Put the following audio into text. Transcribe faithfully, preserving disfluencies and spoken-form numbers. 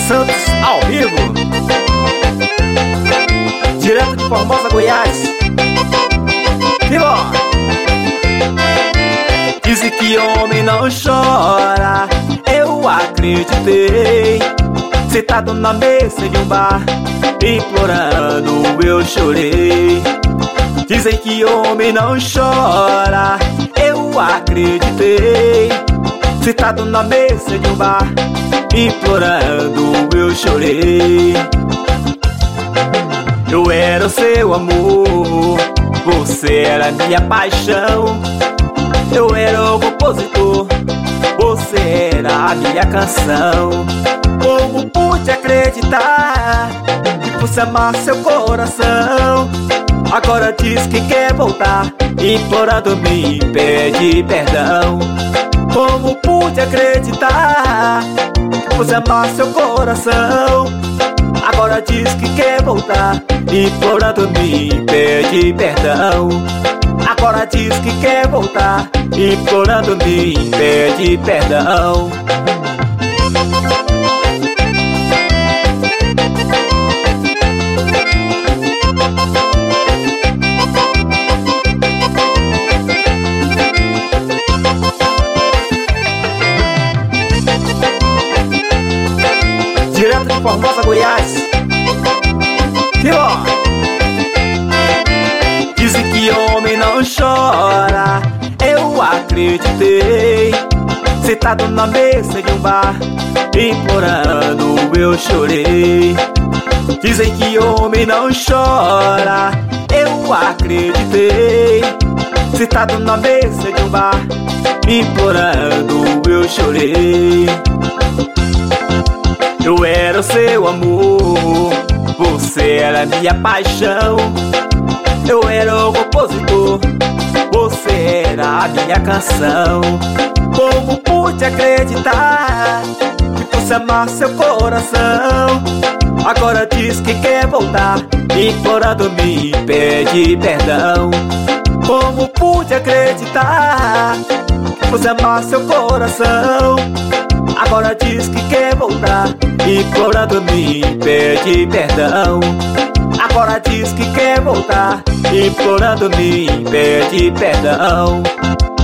Santos ao vivo, direto de Formosa, Goiás. Viva! Dizem que homem não chora, eu acreditei. Sentado na mesa de um bar, implorando, eu chorei. Dizem que homem não chora, eu acreditei. Sentado na mesa de um bar, implorando, eu chorei. Eu era o seu amor, você era minha paixão. Eu era o compositor, você era a minha canção. Como pude acreditar que fosse amar seu coração? Agora diz que quer voltar, implorando me pede perdão. Como pude acreditar que fosse amar seu coração? Agora diz que quer voltar, implorando me pede perdão. Agora diz que quer voltar, implorando me pede perdão. Direto de Formosa, Goiás. Viva! Dizem que homem não chora, eu acreditei. Sentado na mesa de um bar, implorando, eu chorei. Dizem que homem não chora, eu acreditei. Sentado na mesa de um bar, implorando, eu chorei. Eu era o seu amor, você era minha paixão. Eu era o compositor, você era a minha canção. Como pude acreditar que fosse amar seu coração? Agora diz que quer voltar, implorando me pede perdão. Como pude acreditar que fosse amar seu coração? Agora diz que quer voltar, implorando me pede perdão. Agora diz que quer voltar, implorando me pede perdão.